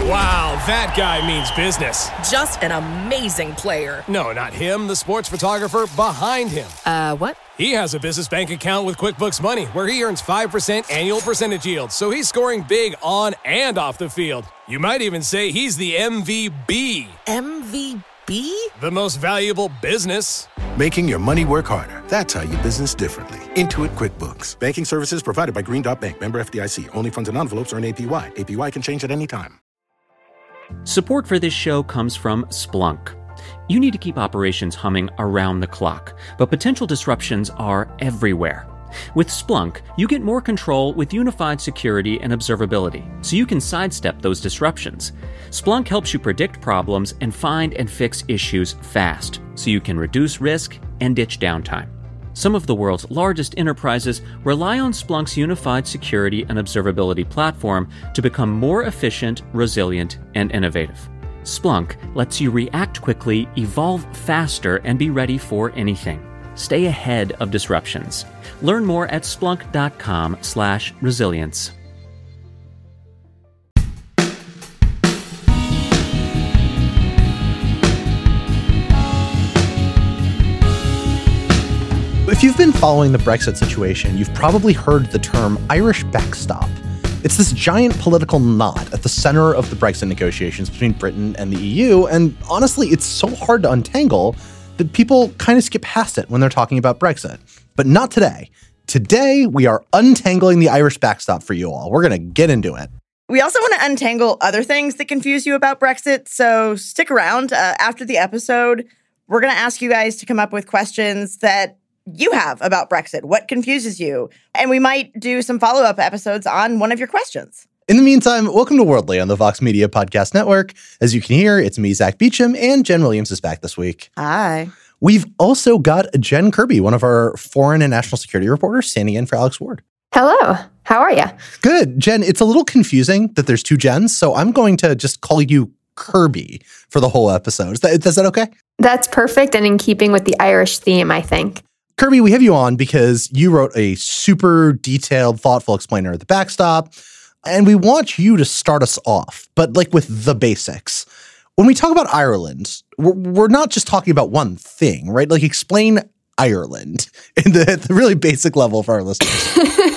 Wow, that guy means business. Just an amazing player. No, not him, the sports photographer behind him. What? He has a business bank account with QuickBooks Money where he earns 5% annual percentage yield, so he's scoring big on and off the field. You might even say he's the MVB. MVP? The most valuable business. Making your money work harder. That's how you business differently. Intuit QuickBooks. Banking services provided by Green Dot Bank. Member FDIC. Only funds and envelopes earn APY. APY can change at any time. Support for this show comes from Splunk. You need to keep operations humming around the clock, but potential disruptions are everywhere. With Splunk, you get more control with unified security and observability, so you can sidestep those disruptions. Splunk helps you predict problems and find and fix issues fast, so you can reduce risk and ditch downtime. Some of the world's largest enterprises rely on Splunk's unified security and observability platform to become more efficient, resilient, and innovative. Splunk lets you react quickly, evolve faster, and be ready for anything. Stay ahead of disruptions. Learn more at splunk.com/resilience. If you've been following the Brexit situation, you've probably heard the term Irish backstop. It's this giant political knot at the center of the Brexit negotiations between Britain and the EU, and honestly, it's so hard to untangle that people kind of skip past it when they're talking about Brexit. But not today. Today, we are untangling the Irish backstop for you all. We're going to get into it. We also want to untangle other things that confuse you about Brexit, so stick around. After the episode, we're going to ask you guys to come up with questions that you have about Brexit. What confuses you? And we might do some follow-up episodes on one of your questions. In the meantime, welcome to Worldly on the Vox Media Podcast Network. As you can hear, it's me, Zach Beecham, and Jen Williams is back this week. Hi. We've also got Jen Kirby, one of our foreign and national security reporters, standing in for Alex Ward. Hello. How are you? Good. Jen, it's a little confusing that there's two Jens, so I'm going to just call you Kirby for the whole episode. Is that okay? That's perfect and in keeping with the Irish theme, I think. Kirby, we have you on because you wrote a super detailed, thoughtful explainer of the backstop, and we want you to start us off, but like with the basics. When we talk about Ireland, we're not just talking about one thing, right? Like explain Ireland in the really basic level for our listeners.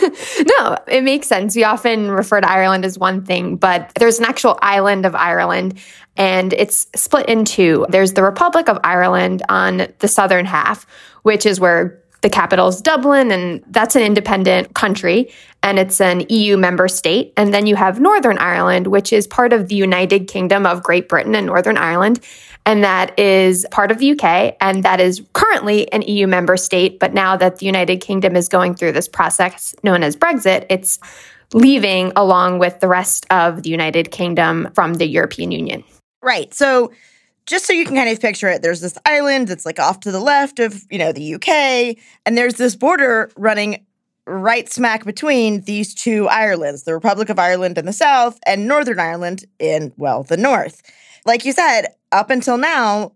No, it makes sense. We often refer to Ireland as one thing, but there's an actual island of Ireland, and it's split in two. There's the Republic of Ireland on the southern half, which is where the capital is Dublin, and that's an independent country, and it's an EU member state. And then you have Northern Ireland, which is part of the United Kingdom of Great Britain and Northern Ireland, and that is part of the UK, and that is currently an EU member state. But now that the United Kingdom is going through this process known as Brexit, it's leaving along with the rest of the United Kingdom from the European Union. Right. So just so you can kind of picture it, there's this island that's like off to the left of, the UK, and there's this border running right smack between these two Irelands, the Republic of Ireland in the south and Northern Ireland in, the north. Like you said, up until now,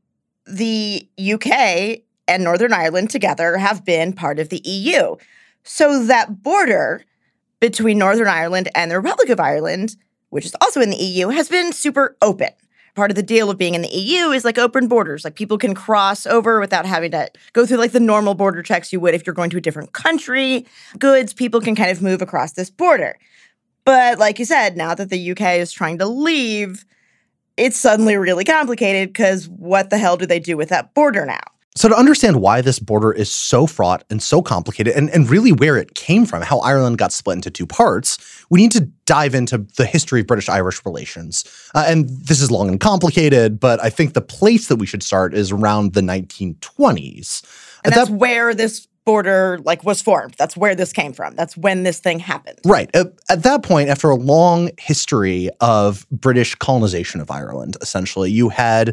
the UK and Northern Ireland together have been part of the EU. So that border between Northern Ireland and the Republic of Ireland, which is also in the EU, has been super open. Part of the deal of being in the EU is like open borders. Like people can cross over without having to go through like the normal border checks you would if you're going to a different country. Goods, people can kind of move across this border. But like you said, now that the UK is trying to leave, it's suddenly really complicated because what the hell do they do with that border now? So to understand why this border is so fraught and so complicated and really where it came from, how Ireland got split into two parts, we need to dive into the history of British-Irish relations. And this is long and complicated, but I think the place that we should start is around the 1920s. And that's where this border was formed. That's where this came from. That's when this thing happened. Right. At that point, after a long history of British colonization of Ireland, essentially, you had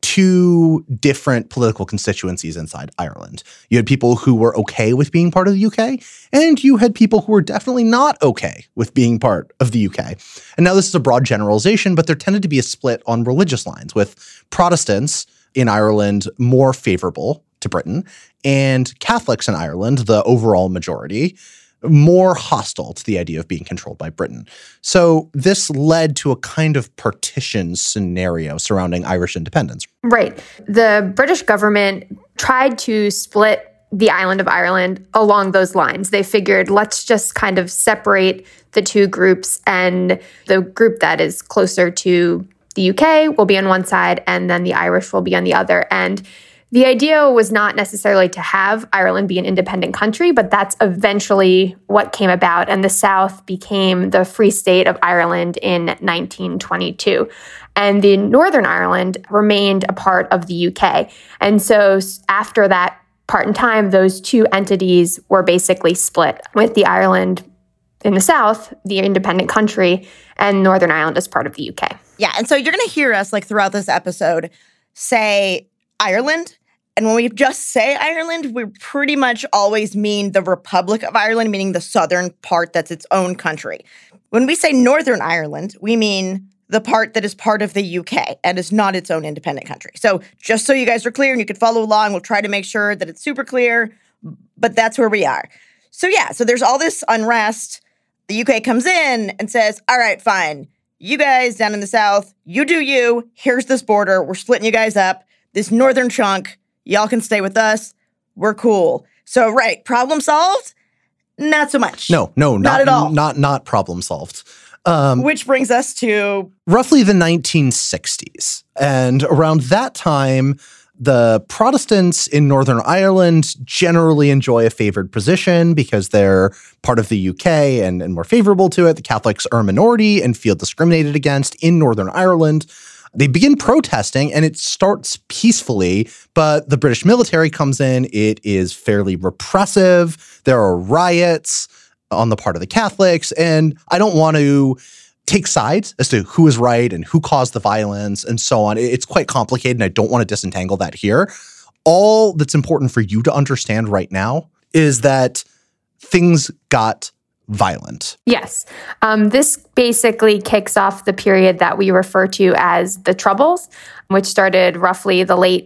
two different political constituencies inside Ireland. You had people who were okay with being part of the UK, and you had people who were definitely not okay with being part of the UK. And now this is a broad generalization, but there tended to be a split on religious lines, with Protestants in Ireland more favorable to Britain, and Catholics in Ireland, the overall majority, more hostile to the idea of being controlled by Britain. So this led to a kind of partition scenario surrounding Irish independence. Right. The British government tried to split the island of Ireland along those lines. They figured, let's just kind of separate the two groups, and the group that is closer to the UK will be on one side, and then the Irish will be on the other. And the idea was not necessarily to have Ireland be an independent country, but that's eventually what came about. And the South became the Free State of Ireland in 1922. And the Northern Ireland remained a part of the UK. And so after that part in time, those two entities were basically split, with the Ireland in the South, the independent country, and Northern Ireland as part of the UK. Yeah, and so you're going to hear us, like, throughout this episode say Ireland. And when we just say Ireland, we pretty much always mean the Republic of Ireland, meaning the southern part that's its own country. When we say Northern Ireland, we mean the part that is part of the UK and is not its own independent country. So just so you guys are clear and you can follow along, we'll try to make sure that it's super clear, but that's where we are. So yeah, so there's all this unrest. The UK comes in and says, all right, fine. You guys down in the South, you do you. Here's this border. We're splitting you guys up. This northern chunk, y'all can stay with us. We're cool. So, right, problem solved? Not so much. No, not at all. Not problem solved. Which brings us to roughly the 1960s. And around that time, the Protestants in Northern Ireland generally enjoy a favored position because they're part of the UK and more favorable to it. The Catholics are a minority and feel discriminated against in Northern Ireland. They begin protesting, and it starts peacefully, but the British military comes in. It is fairly repressive. There are riots on the part of the Catholics, and I don't want to take sides as to who is right and who caused the violence and so on. It's quite complicated, and I don't want to disentangle that here. All that's important for you to understand right now is that things got violent. Yes. This basically kicks off the period that we refer to as the Troubles, which started roughly the late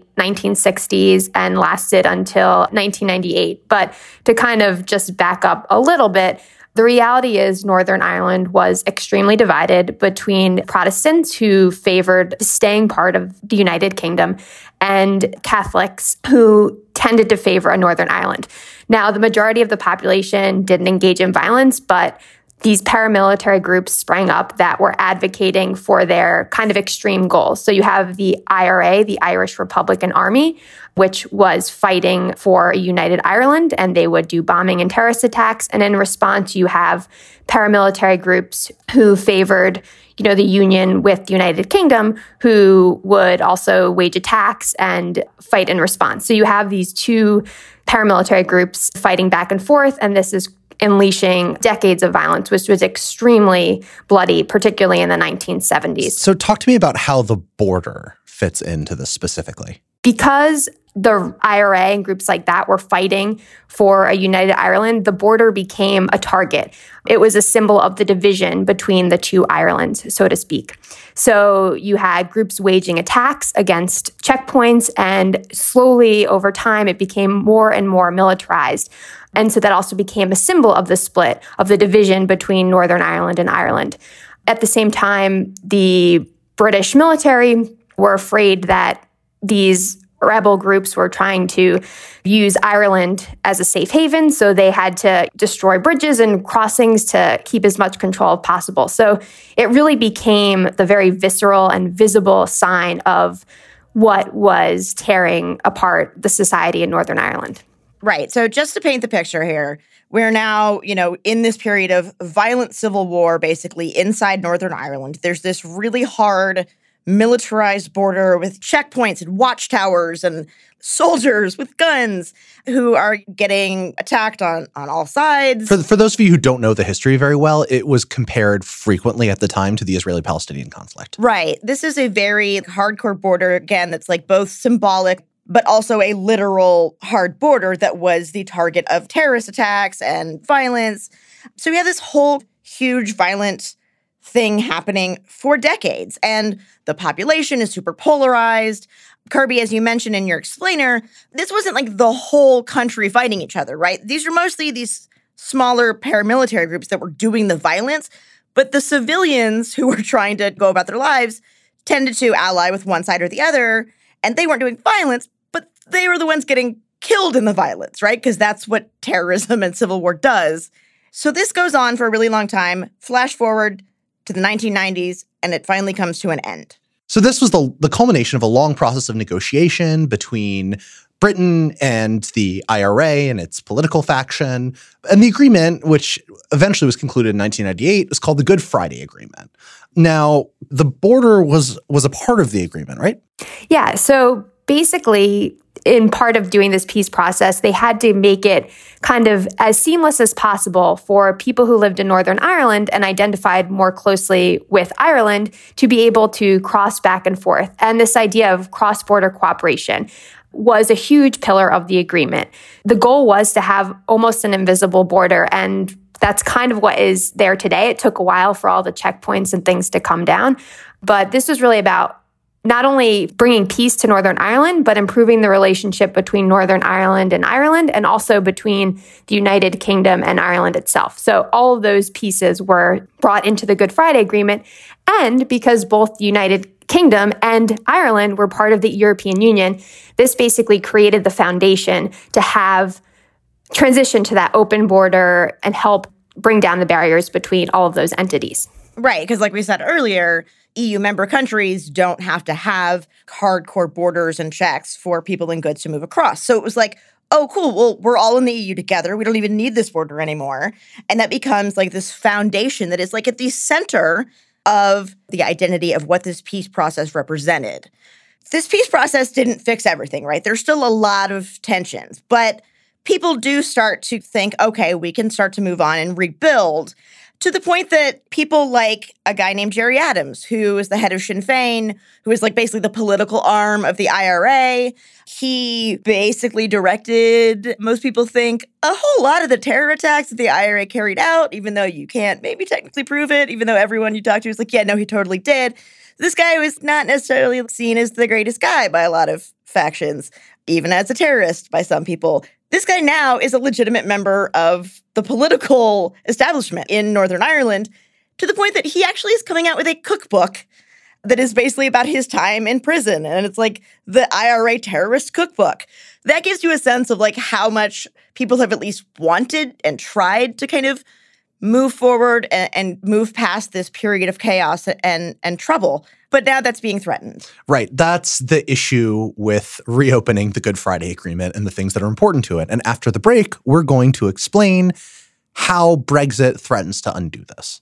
1960s and lasted until 1998. But to kind of just back up a little bit, the reality is Northern Ireland was extremely divided between Protestants who favored staying part of the United Kingdom and Catholics who tended to favor a Northern Ireland. Now, the majority of the population didn't engage in violence, but these paramilitary groups sprang up that were advocating for their kind of extreme goals. So you have the IRA, the Irish Republican Army, which was fighting for a united Ireland, and they would do bombing and terrorist attacks. And in response, you have paramilitary groups who favored, the union with the United Kingdom, who would also wage attacks and fight in response. So you have these two paramilitary groups fighting back and forth, and this is unleashing decades of violence, which was extremely bloody, particularly in the 1970s. So talk to me about how the border fits into this specifically. Because the IRA and groups like that were fighting for a united Ireland, the border became a target. It was a symbol of the division between the two Irelands, so to speak. So you had groups waging attacks against checkpoints, and slowly over time, it became more and more militarized. And so that also became a symbol of the split, of the division between Northern Ireland and Ireland. At the same time, the British military were afraid that these rebel groups were trying to use Ireland as a safe haven, so they had to destroy bridges and crossings to keep as much control as possible. So it really became the very visceral and visible sign of what was tearing apart the society in Northern Ireland. Right. So just to paint the picture here, we're now, in this period of violent civil war, basically inside Northern Ireland. There's this really hard militarized border with checkpoints and watchtowers and soldiers with guns who are getting attacked on all sides. For those of you who don't know the history very well, it was compared frequently at the time to the Israeli-Palestinian conflict. Right. This is a very hardcore border, again, that's like both symbolic but also a literal hard border that was the target of terrorist attacks and violence. So we have this whole huge violent thing happening for decades, and the population is super polarized. Kirby, as you mentioned in your explainer, this wasn't like the whole country fighting each other, right? These are mostly these smaller paramilitary groups that were doing the violence, but the civilians who were trying to go about their lives tended to ally with one side or the other, and they weren't doing violence, but they were the ones getting killed in the violence, right? Because that's what terrorism and civil war does. So this goes on for a really long time. Flash forward to the 1990s, and it finally comes to an end. So this was the culmination of a long process of negotiation between Britain and the IRA and its political faction. And the agreement, which eventually was concluded in 1998, was called the Good Friday Agreement. Now, the border was a part of the agreement, right? Yeah. So basically, in part of doing this peace process, they had to make it kind of as seamless as possible for people who lived in Northern Ireland and identified more closely with Ireland to be able to cross back and forth. And this idea of cross-border cooperation was a huge pillar of the agreement. The goal was to have almost an invisible border, and that's kind of what is there today. It took a while for all the checkpoints and things to come down, but this was really about not only bringing peace to Northern Ireland, but improving the relationship between Northern Ireland and also between the United Kingdom and Ireland itself. So all of those pieces were brought into the Good Friday Agreement. And because both the United Kingdom and Ireland were part of the European Union, this basically created the foundation to have transition to that open border and help bring down the barriers between all of those entities. Right, because like we said earlier, EU member countries don't have to have hardcore borders and checks for people and goods to move across. So it was like, oh, cool, well, we're all in the EU together. We don't even need this border anymore. And that becomes like this foundation that is like at the center of the identity of what this peace process represented. This peace process didn't fix everything, right? There's still a lot of tensions, but people do start to think, okay, we can start to move on and rebuild, to the point that people like a guy named Gerry Adams, who is the head of Sinn Féin, who is like basically the political arm of the IRA, he basically directed, most people think, a whole lot of the terror attacks that the IRA carried out, even though you can't maybe technically prove it, even though everyone you talk to is like, yeah, no, he totally did. This guy was not necessarily seen as the greatest guy by a lot of factions, even as a terrorist by some people. This guy now is a legitimate member of the political establishment in Northern Ireland, to the point that he actually is coming out with a cookbook that is basically about his time in prison. And it's like the IRA terrorist cookbook. That gives you a sense of like how much people have at least wanted and tried to kind of move forward and move past this period of chaos and trouble. But now that's being threatened. Right. That's the issue with reopening the Good Friday Agreement and the things that are important to it. And after the break, we're going to explain how Brexit threatens to undo this.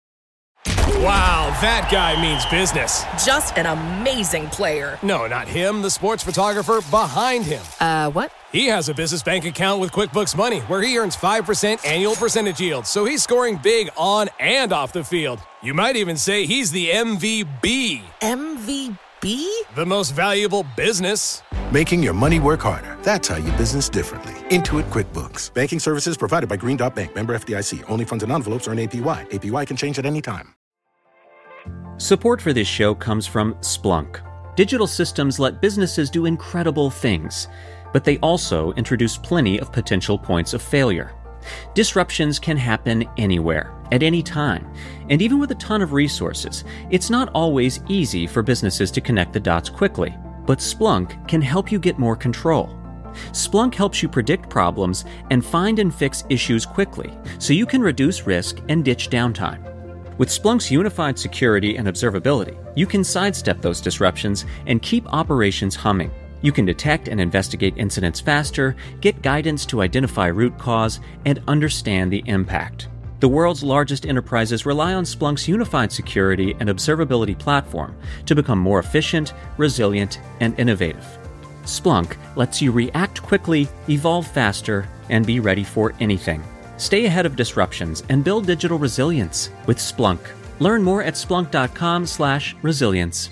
Wow, that guy means business. Just an amazing player. No, not him, the sports photographer behind him. What? He has a business bank account with QuickBooks Money where he earns 5% annual percentage yield, so he's scoring big on and off the field. You might even say he's the MVB. MVP? The most valuable business. Making your money work harder. That's how you business differently. Intuit QuickBooks. Banking services provided by Green Dot Bank. Member FDIC. Only funds and envelopes earn APY. APY can change at any time. Support for this show comes from Splunk. Digital systems let businesses do incredible things, but they also introduce plenty of potential points of failure. Disruptions can happen anywhere, at any time, and even with a ton of resources, it's not always easy for businesses to connect the dots quickly. But Splunk can help you get more control. Splunk helps you predict problems and find and fix issues quickly, so you can reduce risk and ditch downtime. With Splunk's unified security and observability, you can sidestep those disruptions and keep operations humming. You can detect and investigate incidents faster, get guidance to identify root cause, and understand the impact. The world's largest enterprises rely on Splunk's unified security and observability platform to become more efficient, resilient, and innovative. Splunk lets you react quickly, evolve faster, and be ready for anything. Stay ahead of disruptions and build digital resilience with Splunk. Learn more at splunk.com/resilience.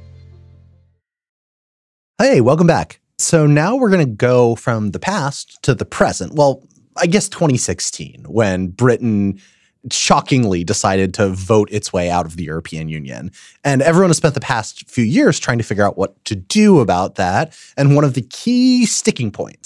Hey, welcome back. So now we're going to go from the past to the present. Well, I guess 2016, when Britain shockingly decided to vote its way out of the European Union. And everyone has spent the past few years trying to figure out what to do about that. And one of the key sticking points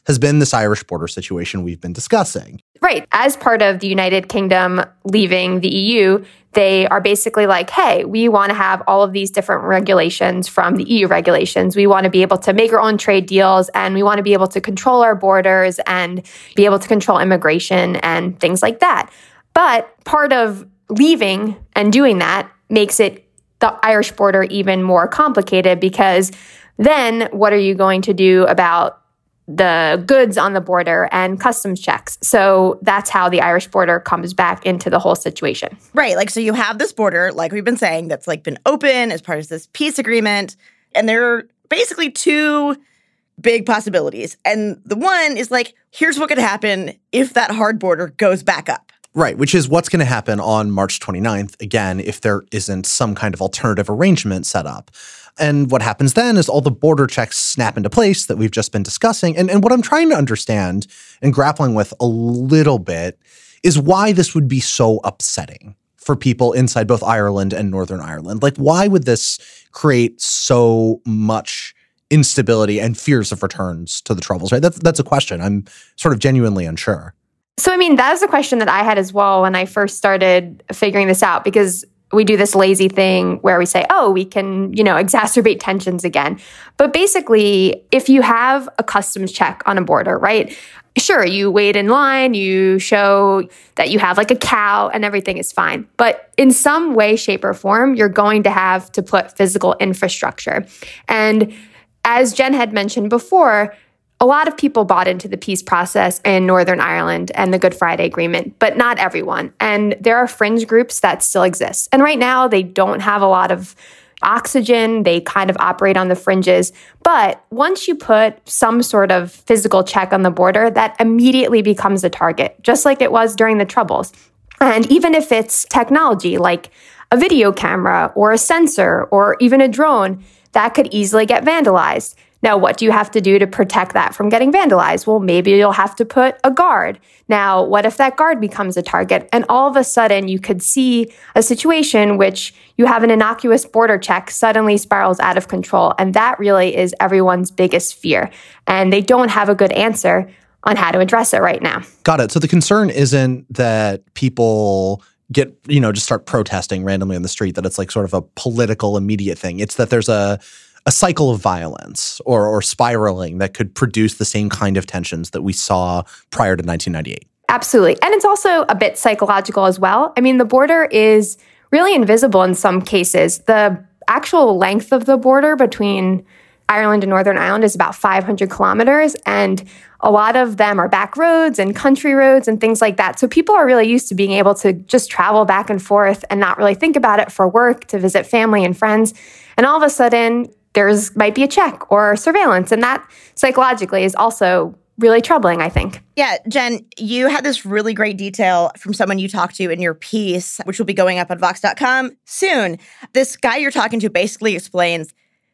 has been this Irish border situation we've been discussing. Right. As part of the United Kingdom leaving the EU, they are basically like, hey, we want to have all of these different regulations from the EU regulations. We want to be able to make our own trade deals, and we want to be able to control our borders and be able to control immigration and things like that. But part of leaving and doing that makes it the Irish border even more complicated, because then what are you going to do about the goods on the border and customs checks? So that's how the Irish border comes back into the whole situation. Right. Like, so you have this border, like we've been saying, that's like been open as part of this peace agreement. And there are basically two big possibilities. And the one is like, here's what could happen if that hard border goes back up. Right, which is what's going to happen on March 29th, again, if there isn't some kind of alternative arrangement set up. And what happens then is all the border checks snap into place that we've just been discussing. And what I'm trying to understand and grappling with a little bit is why this would be so upsetting for people inside both Ireland and Northern Ireland. Like, why would this create so much instability and fears of returns to the Troubles, right? That's a question. I'm sort of genuinely unsure. So, I mean, that was a question that I had as well when I first started figuring this out, because we do this lazy thing where we say, oh, we can, exacerbate tensions again. But basically, if you have a customs check on a border, right? Sure, you wait in line, you show that you have like a cow and everything is fine. But in some way, shape, or form, you're going to have to put physical infrastructure. And as Jen had mentioned before, a lot of people bought into the peace process in Northern Ireland and the Good Friday Agreement, but not everyone. And there are fringe groups that still exist. And right now, they don't have a lot of oxygen. They kind of operate on the fringes. But once you put some sort of physical check on the border, that immediately becomes a target, just like it was during the Troubles. And even if it's technology like a video camera or a sensor or even a drone, that could easily get vandalized. Now, what do you have to do to protect that from getting vandalized? Well, maybe you'll have to put a guard. Now, what if that guard becomes a target? And all of a sudden, you could see a situation which you have an innocuous border check suddenly spirals out of control. And that really is everyone's biggest fear. And they don't have a good answer on how to address it right now. Got it. So the concern isn't that people get, just start protesting randomly on the street, that it's like sort of a political immediate thing. It's that there's a cycle of violence or spiraling that could produce the same kind of tensions that we saw prior to 1998. Absolutely. And it's also a bit psychological as well. I mean, the border is really invisible in some cases. The actual length of the border between Ireland and Northern Ireland is about 500 kilometers, and a lot of them are back roads and country roads and things like that. So people are really used to being able to just travel back and forth and not really think about it for work, to visit family and friends. And all of a sudden, might be a check or surveillance. And that psychologically is also really troubling, I think. Yeah, Jen, you had this really great detail from someone you talked to in your piece, which will be going up on Vox.com soon. This guy you're talking to basically explains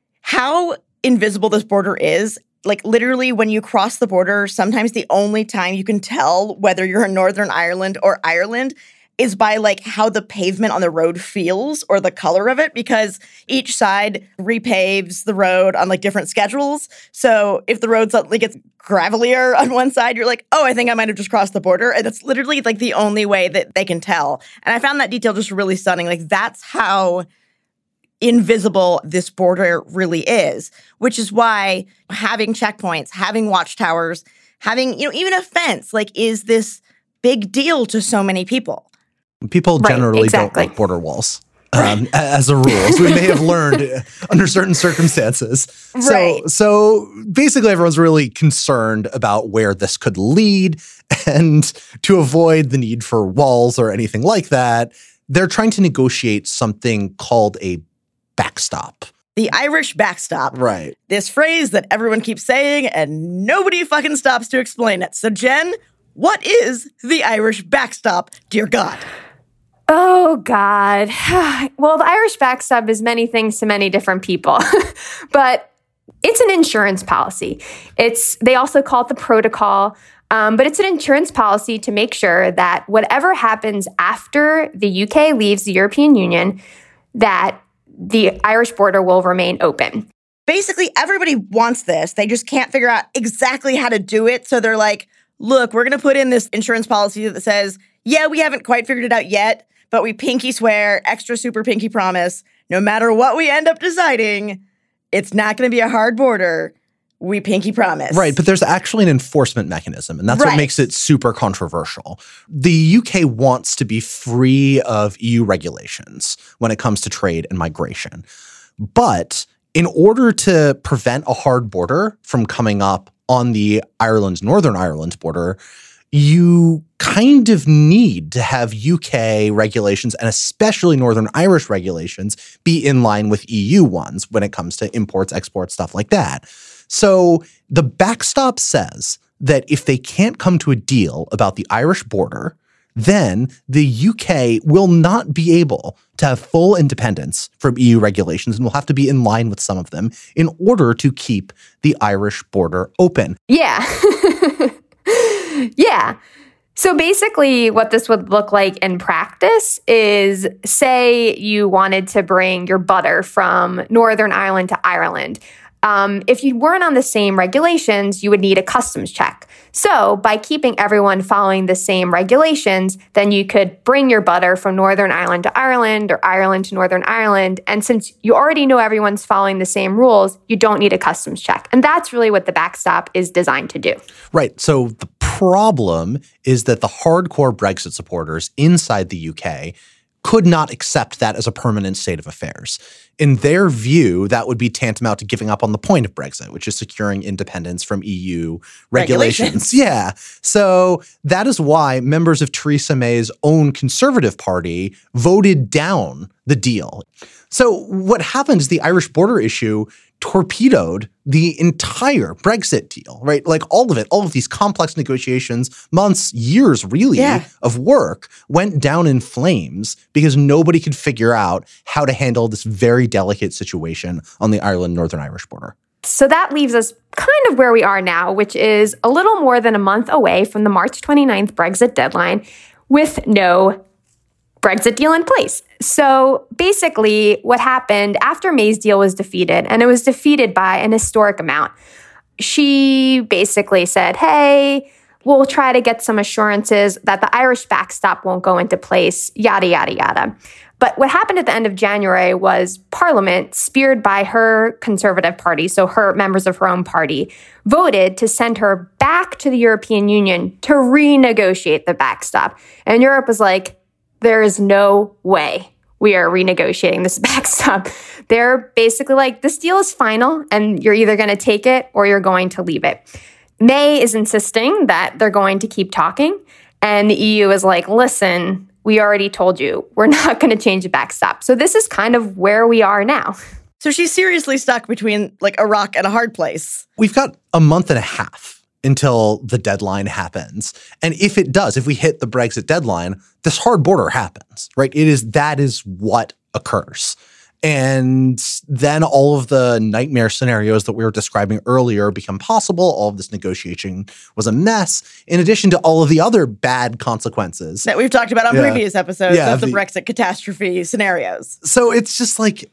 how invisible this border is. Like, literally, when you cross the border, sometimes the only time you can tell whether you're in Northern Ireland or Ireland is by like how the pavement on the road feels or the color of it, because each side repaves the road on like different schedules. So if the road suddenly gets gravelier on one side, you're like, oh, I think I might have just crossed the border. And that's literally like the only way that they can tell. And I found that detail just really stunning. Like, that's how invisible this border really is, which is why having checkpoints, having watchtowers, having, even a fence, like, is this big deal to so many people. People generally don't like border walls as a rule. So we may have learned under certain circumstances. Right. So basically everyone's really concerned about where this could lead. And to avoid the need for walls or anything like that, they're trying to negotiate something called a backstop. The Irish backstop. Right. This phrase that everyone keeps saying and nobody fucking stops to explain it. So, Jen, what is the Irish backstop, dear God? Oh, God. Well, the Irish backstop is many things to many different people, but it's an insurance policy. They also call it the protocol, but it's an insurance policy to make sure that whatever happens after the UK leaves the European Union, that the Irish border will remain open. basically everybody wants this. They just can't figure out exactly how to do it. So they're like, look, we're going to put in this insurance policy that says, yeah, we haven't quite figured it out yet, but we pinky swear, extra super pinky promise, no matter what we end up deciding, it's not going to be a hard border. We pinky promise. Right, but there's actually an enforcement mechanism, and that's what makes it super controversial. The UK wants to be free of EU regulations when it comes to trade and migration. But in order to prevent a hard border from coming up on the Northern Ireland border, you kind of need to have UK regulations and especially Northern Irish regulations be in line with EU ones when it comes to imports, exports, stuff like that. So the backstop says that if they can't come to a deal about the Irish border, then the UK will not be able to have full independence from EU regulations and will have to be in line with some of them in order to keep the Irish border open. Yeah. Yeah. So basically what this would look like in practice is, say you wanted to bring your butter from Northern Ireland to Ireland. If you weren't on the same regulations, you would need a customs check. So by keeping everyone following the same regulations, then you could bring your butter from Northern Ireland to Ireland or Ireland to Northern Ireland. And since you already know everyone's following the same rules, you don't need a customs check. And that's really what the backstop is designed to do. Right. So the problem is that the hardcore Brexit supporters inside the UK could not accept that as a permanent state of affairs. In their view, that would be tantamount to giving up on the point of Brexit, which is securing independence from EU regulations. Yeah. So that is why members of Theresa May's own Conservative Party voted down the deal. So what happened is the Irish border issue torpedoed the entire Brexit deal, right? Like all of these complex negotiations, months, years really of work went down in flames because nobody could figure out how to handle this very delicate situation on the Ireland-Northern Irish border. So that leaves us kind of where we are now, which is a little more than a month away from the March 29th Brexit deadline with no Brexit deal in place. So basically what happened after May's deal was defeated, and it was defeated by an historic amount, she basically said, hey, we'll try to get some assurances that the Irish backstop won't go into place, yada, yada, yada. But what happened at the end of January was Parliament, speared by her Conservative Party, so her members of her own party, voted to send her back to the European Union to renegotiate the backstop. And Europe was like, there is no way we are renegotiating this backstop. They're basically like, this deal is final and you're either going to take it or you're going to leave it. May is insisting that they're going to keep talking. And the EU is like, listen, we already told you, we're not going to change the backstop. So this is kind of where we are now. So she's seriously stuck between like a rock and a hard place. We've got a month and a half until the deadline happens. And if we hit the Brexit deadline, this hard border happens, right? That is what occurs. And then all of the nightmare scenarios that we were describing earlier become possible. All of this negotiation was a mess, in addition to all of the other bad consequences that we've talked about on previous episodes of the Brexit catastrophe scenarios. So it's just like,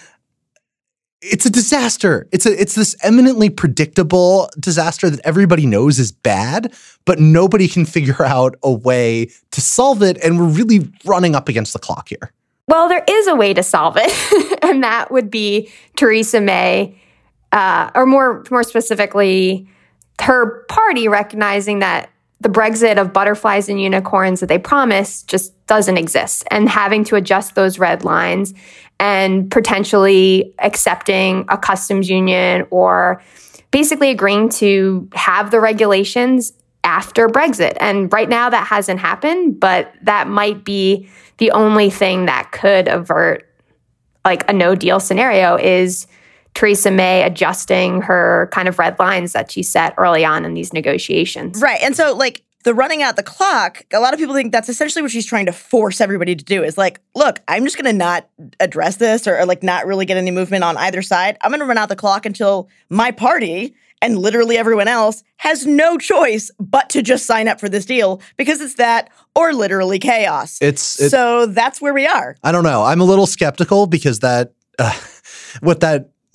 it's a disaster. It's this eminently predictable disaster that everybody knows is bad, but nobody can figure out a way to solve it. And we're really running up against the clock here. Well, there is a way to solve it, and that would be Theresa May, or more specifically, her party recognizing that the Brexit of butterflies and unicorns that they promised just doesn't exist, and having to adjust those red lines and potentially accepting a customs union or basically agreeing to have the regulations after Brexit. And right now that hasn't happened, but that might be the only thing that could avert like a no deal scenario is Theresa May adjusting her kind of red lines that she set early on in these negotiations. Right. And so like the running out the clock, a lot of people think that's essentially what she's trying to force everybody to do is like, look, I'm just going to not address this or like not really get any movement on either side. I'm going to run out the clock until my party and literally everyone else has no choice but to just sign up for this deal because it's that or literally chaos. So that's where we are. I don't know. I'm a little skeptical because what that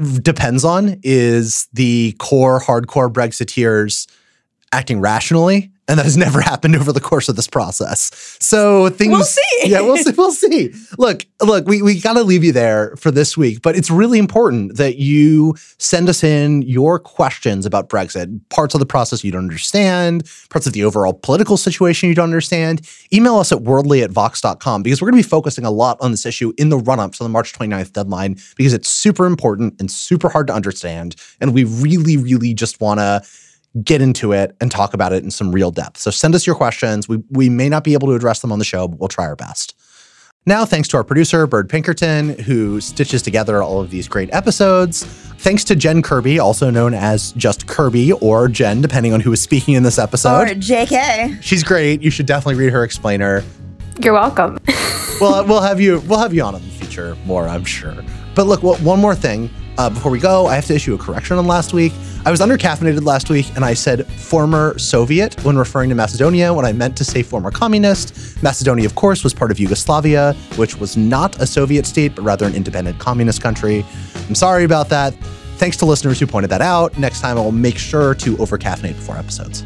depends on is the hardcore Brexiteers acting rationally. And that has never happened over the course of this process. So things— We'll see. Yeah, we'll see. Look, we got to leave you there for this week, but it's really important that you send us in your questions about Brexit, parts of the process you don't understand, parts of the overall political situation you don't understand. Email us at worldly@vox.com because we're going to be focusing a lot on this issue in the run-up to the March 29th deadline because it's super important and super hard to understand. And we really, really just want to get into it and talk about it in some real depth. So send us your questions. We may not be able to address them on the show, but we'll try our best. Now, thanks to our producer, Bird Pinkerton, who stitches together all of these great episodes. Thanks to Jen Kirby, also known as just Kirby or Jen, depending on who is speaking in this episode. Or JK. She's great. You should definitely read her explainer. You're welcome. Well, we'll have you on in the future more, I'm sure. But look, one more thing. Before we go, I have to issue a correction on last week. I was under-caffeinated last week, and I said former Soviet when referring to Macedonia when I meant to say former communist. Macedonia, of course, was part of Yugoslavia, which was not a Soviet state, but rather an independent communist country. I'm sorry about that. Thanks to listeners who pointed that out. Next time, I will make sure to over-caffeinate before episodes.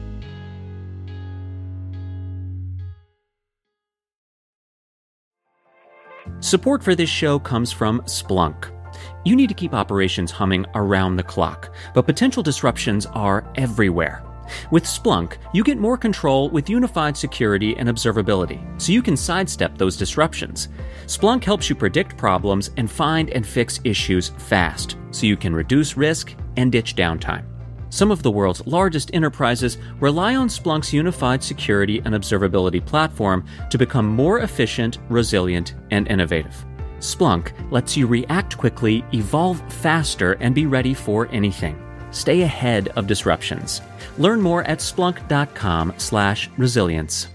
Support for this show comes from Splunk. You need to keep operations humming around the clock, but potential disruptions are everywhere. With Splunk, you get more control with unified security and observability, so you can sidestep those disruptions. Splunk helps you predict problems and find and fix issues fast, so you can reduce risk and ditch downtime. Some of the world's largest enterprises rely on Splunk's unified security and observability platform to become more efficient, resilient, and innovative. Splunk lets you react quickly, evolve faster, and be ready for anything. Stay ahead of disruptions. Learn more at splunk.com/resilience.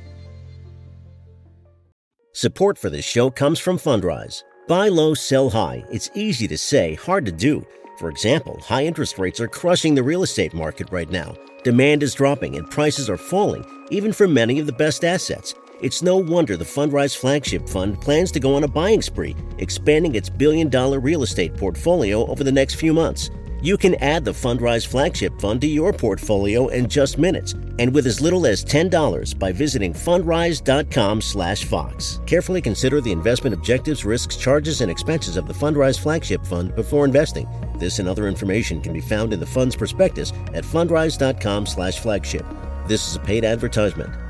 Support for this show comes from Fundrise. Buy low, sell high. It's easy to say, hard to do. For example, high interest rates are crushing the real estate market right now. Demand is dropping and prices are falling, even for many of the best assets. It's no wonder the Fundrise Flagship Fund plans to go on a buying spree, expanding its billion-dollar real estate portfolio over the next few months. You can add the Fundrise Flagship Fund to your portfolio in just minutes, and with as little as $10 by visiting fundrise.com/Fox. Carefully consider the investment objectives, risks, charges, and expenses of the Fundrise Flagship Fund before investing. This and other information can be found in the fund's prospectus at fundrise.com/flagship. This is a paid advertisement.